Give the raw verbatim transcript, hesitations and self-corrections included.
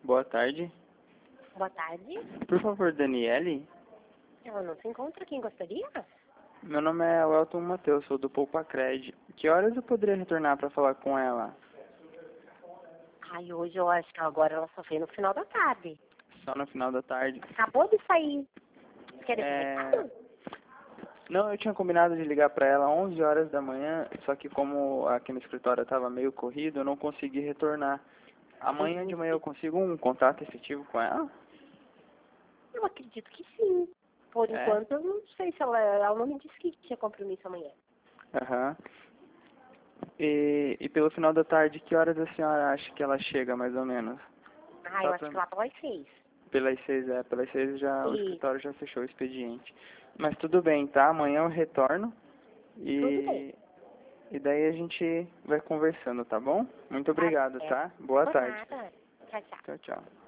Boa tarde. Boa tarde. Por favor, Daniele? Ela não se encontra. Quem gostaria? Meu nome é Welton Matheus, sou do Poupacred. Que horas eu poderia retornar para falar com ela? Ai, hoje eu acho que agora ela só veio no final da tarde. Só no final da tarde. Acabou de sair. Quer deixar É... recado? Não, eu tinha combinado de ligar para ela às onze horas da manhã, só que como aqui no escritório estava meio corrido, eu não consegui retornar. Amanhã de manhã eu consigo um contato efetivo com ela? Eu acredito que sim. Por É? enquanto, eu não sei se ela... Ela não me disse que tinha compromisso amanhã. Aham. E, e pelo final da tarde, que horas a senhora acha que ela chega, mais ou menos? Ah, Só eu acho pra... que lá pelas seis. Pelas seis, é. Pelas seis já, o E escritório já fechou o expediente. Mas tudo bem, tá? Amanhã eu retorno tudo bem. e, e daí a gente vai conversando, tá bom? Muito Tá obrigado, certo. tá? Boa Por tarde. nada. Tchau, tchau. Tchau, tchau.